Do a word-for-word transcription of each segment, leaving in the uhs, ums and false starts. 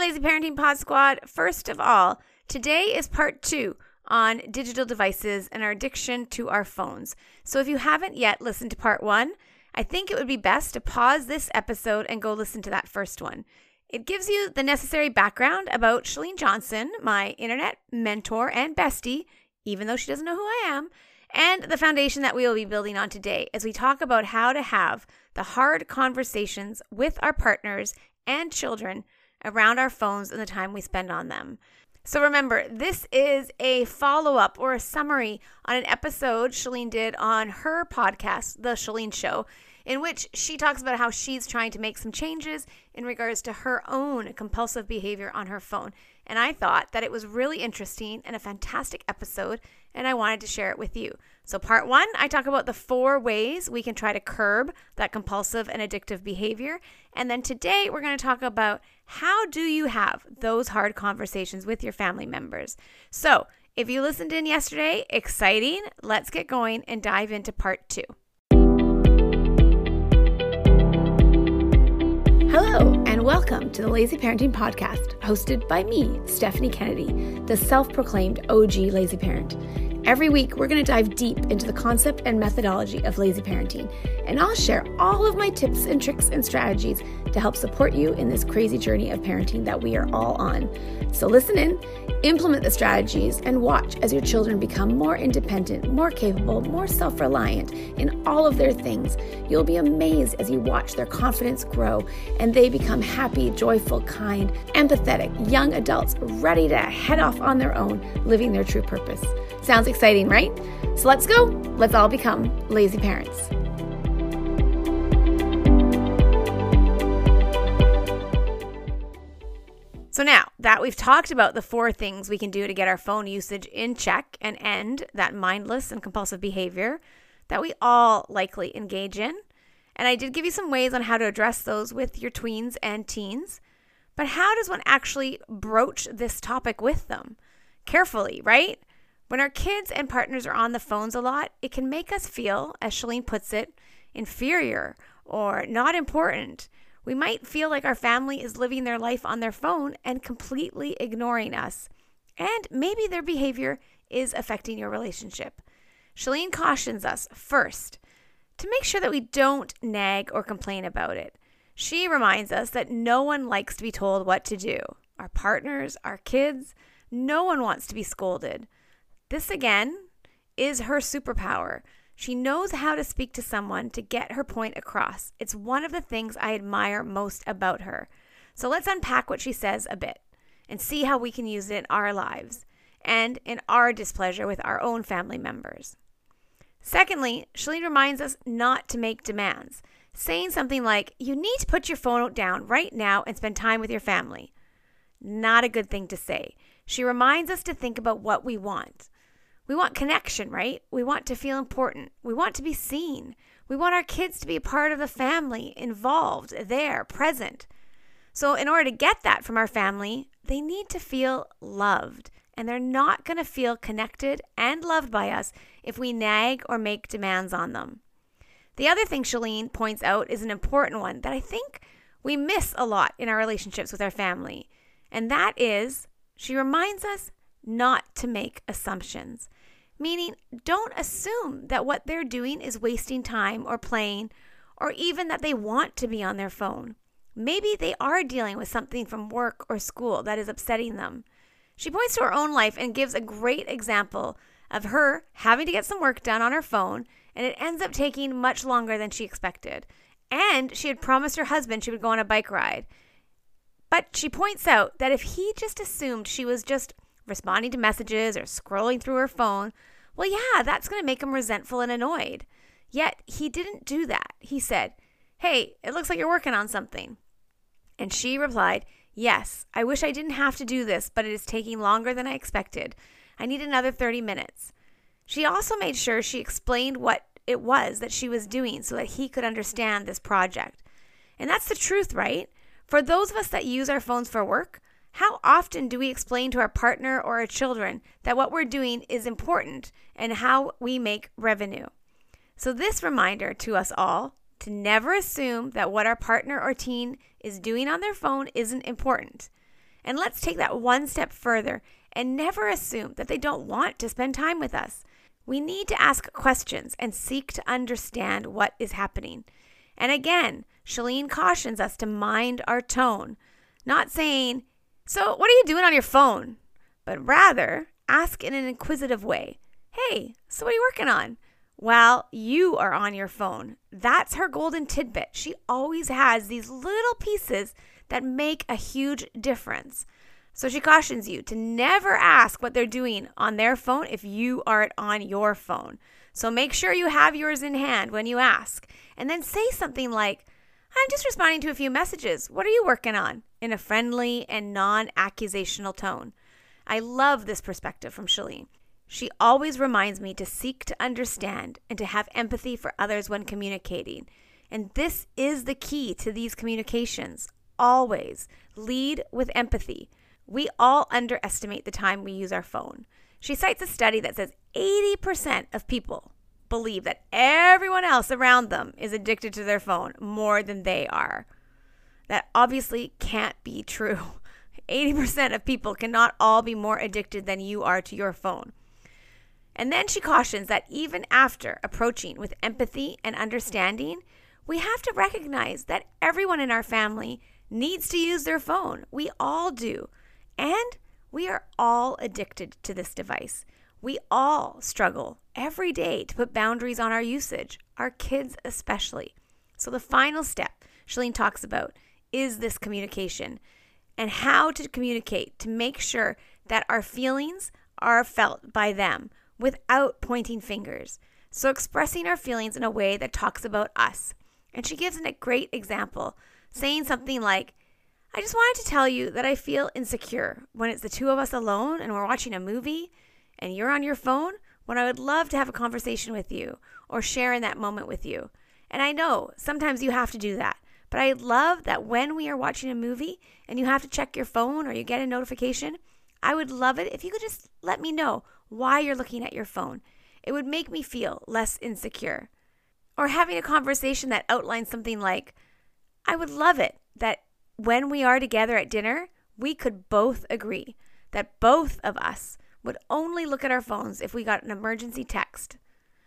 Lazy Parenting Pod Squad. First of all, today is part two on digital devices and our addiction to our phones. So if you haven't yet listened to part one, I think it would be best to pause this episode and go listen to that first one. It gives you the necessary background about Chalene Johnson, my internet mentor and bestie, even though she doesn't know who I am, and the foundation that we will be building on today as we talk about how to have the hard conversations with our partners and children around our phones and the time we spend on them. So remember, this is a follow-up or a summary on an episode Chalene did on her podcast, The Chalene Show, in which she talks about how she's trying to make some changes in regards to her own compulsive behavior on her phone. And I thought that it was really interesting and a fantastic episode, and I wanted to share it with you. So part one, I talk about the four ways we can try to curb that compulsive and addictive behavior. And then today we're going to talk about how do you have those hard conversations with your family members. So if you listened in yesterday, exciting. Let's get going and dive into part two. Hello, and welcome to the Lazy Parenting Podcast, hosted by me, Stephanie Kennedy, the self-proclaimed O G lazy parent. Every week, we're going to dive deep into the concept and methodology of lazy parenting, and I'll share all of my tips and tricks and strategies to help support you in this crazy journey of parenting that we are all on. So listen in, implement the strategies, and watch as your children become more independent, more capable, more self-reliant in all of their things. You'll be amazed as you watch their confidence grow and they become happy, joyful, kind, empathetic, young adults ready to head off on their own, living their true purpose. Sounds exciting, right? So let's go. Let's all become lazy parents. So now that we've talked about the four things we can do to get our phone usage in check and end that mindless and compulsive behavior that we all likely engage in, and I did give you some ways on how to address those with your tweens and teens, but how does one actually broach this topic with them? Carefully, right? When our kids and partners are on the phones a lot, it can make us feel, as Chalene puts it, inferior or not important. We might feel like our family is living their life on their phone and completely ignoring us. And maybe their behavior is affecting your relationship. Chalene cautions us, first, to make sure that we don't nag or complain about it. She reminds us that no one likes to be told what to do. Our partners, our kids, no one wants to be scolded. This, again, is her superpower. She knows how to speak to someone to get her point across. It's one of the things I admire most about her. So let's unpack what she says a bit and see how we can use it in our lives and in our displeasure with our own family members. Secondly, Chalene reminds us not to make demands, saying something like, you need to put your phone down right now and spend time with your family. Not a good thing to say. She reminds us to think about what we want. We want connection, right? We want to feel important. We want to be seen. We want our kids to be a part of the family, involved, there, present. So in order to get that from our family, they need to feel loved. And they're not going to feel connected and loved by us if we nag or make demands on them. The other thing Chalene points out is an important one that I think we miss a lot in our relationships with our family. And that is, she reminds us not to make assumptions. Meaning, don't assume that what they're doing is wasting time or playing, or even that they want to be on their phone. Maybe they are dealing with something from work or school that is upsetting them. She points to her own life and gives a great example of her having to get some work done on her phone, and it ends up taking much longer than she expected. And she had promised her husband she would go on a bike ride. But she points out that if he just assumed she was just responding to messages or scrolling through her phone, well, yeah, that's going to make him resentful and annoyed. Yet he didn't do that. He said, hey, it looks like you're working on something. And she replied, yes, I wish I didn't have to do this, but it is taking longer than I expected. I need another thirty minutes. She also made sure she explained what it was that she was doing so that he could understand this project. And that's the truth, right? For those of us that use our phones for work, how often do we explain to our partner or our children that what we're doing is important and how we make revenue? So this reminder to us all to never assume that what our partner or teen is doing on their phone isn't important. And let's take that one step further and never assume that they don't want to spend time with us. We need to ask questions and seek to understand what is happening. And again, Chalene cautions us to mind our tone, not saying, "So what are you doing on your phone?" but rather ask in an inquisitive way, "Hey, so what are you working on?" Well, you are on your phone. That's her golden tidbit. She always has these little pieces that make a huge difference. So she cautions you to never ask what they're doing on their phone if you are on your phone. So make sure you have yours in hand when you ask. And then say something like, "I'm just responding to a few messages. What are you working on?" in a friendly and non-accusational tone. I love this perspective from Chalene. She always reminds me to seek to understand and to have empathy for others when communicating. And this is the key to these communications. Always lead with empathy. We all underestimate the time we use our phone. She cites a study that says eighty percent of people believe that everyone else around them is addicted to their phone more than they are. That obviously can't be true. eighty percent of people cannot all be more addicted than you are to your phone. And then she cautions that even after approaching with empathy and understanding, we have to recognize that everyone in our family needs to use their phone. We all do. And we are all addicted to this device. We all struggle every day to put boundaries on our usage, our kids especially. So the final step Chalene talks about is this communication and how to communicate to make sure that our feelings are felt by them without pointing fingers. So expressing our feelings in a way that talks about us. And she gives a great example, saying something like, "I just wanted to tell you that I feel insecure when it's the two of us alone and we're watching a movie and you're on your phone, when I would love to have a conversation with you or share in that moment with you. And I know sometimes you have to do that, but I love that when we are watching a movie and you have to check your phone or you get a notification, I would love it if you could just let me know why you're looking at your phone. It would make me feel less insecure." Or having a conversation that outlines something like, "I would love it that when we are together at dinner, we could both agree that both of us would only look at our phones if we got an emergency text.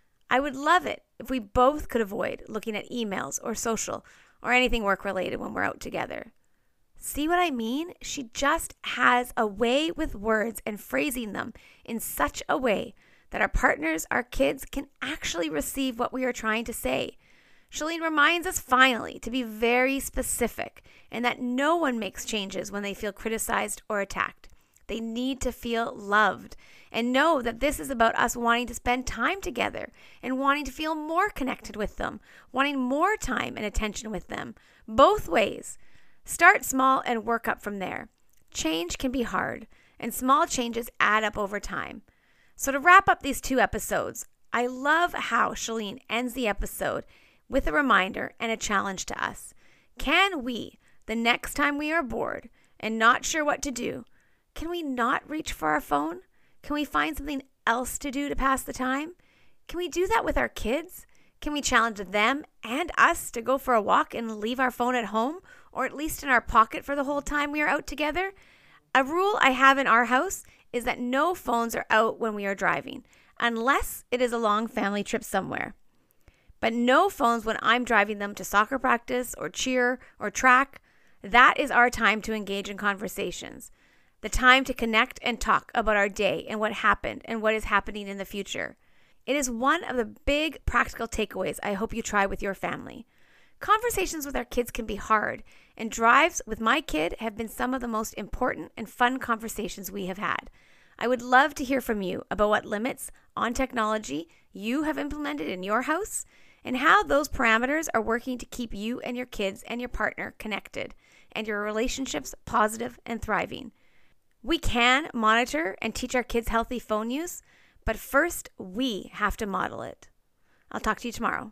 I would love it if we both could avoid looking at emails or social or anything work-related when we're out together." See what I mean? She just has a way with words and phrasing them in such a way that our partners, our kids, can actually receive what we are trying to say. Chalene reminds us finally to be very specific and that no one makes changes when they feel criticized or attacked. They need to feel loved and know that this is about us wanting to spend time together and wanting to feel more connected with them, wanting more time and attention with them, both ways. Start small and work up from there. Change can be hard, and small changes add up over time. So to wrap up these two episodes, I love how Chalene ends the episode with a reminder and a challenge to us. Can we, the next time we are bored and not sure what to do, can we not reach for our phone? Can we find something else to do to pass the time? Can we do that with our kids? Can we challenge them and us to go for a walk and leave our phone at home, or at least in our pocket for the whole time we are out together? A rule I have in our house is that no phones are out when we are driving, unless it is a long family trip somewhere. But no phones when I'm driving them to soccer practice or cheer or track. That is our time to engage in conversations. The time to connect and talk about our day and what happened and what is happening in the future. It is one of the big practical takeaways I hope you try with your family. Conversations with our kids can be hard, and drives with my kid have been some of the most important and fun conversations we have had. I would love to hear from you about what limits on technology you have implemented in your house and how those parameters are working to keep you and your kids and your partner connected and your relationships positive and thriving. We can monitor and teach our kids healthy phone use, but first we have to model it. I'll talk to you tomorrow.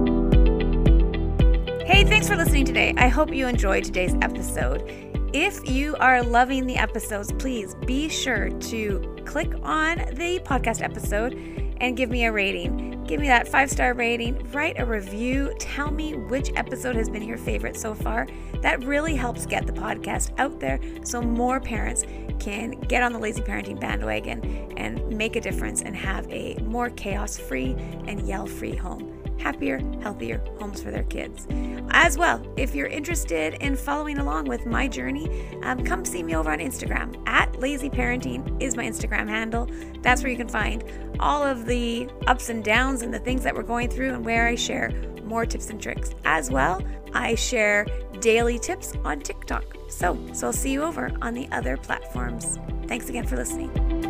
Hey, thanks for listening today. I hope you enjoyed today's episode. If you are loving the episodes, please be sure to click on the podcast episode and give me a rating. Give me that five-star rating, write a review, tell me which episode has been your favorite so far. That really helps get the podcast out there so more parents can get on the lazy parenting bandwagon and make a difference and have a more chaos-free and yell-free home. Happier, healthier homes for their kids. As well, if you're interested in following along with my journey, um, come see me over on Instagram. At Lazy Parenting is my Instagram handle. That's where you can find all of the ups and downs and the things that we're going through and where I share more tips and tricks. As well, I share daily tips on TikTok. So, so I'll see you over on the other platforms. Thanks again for listening.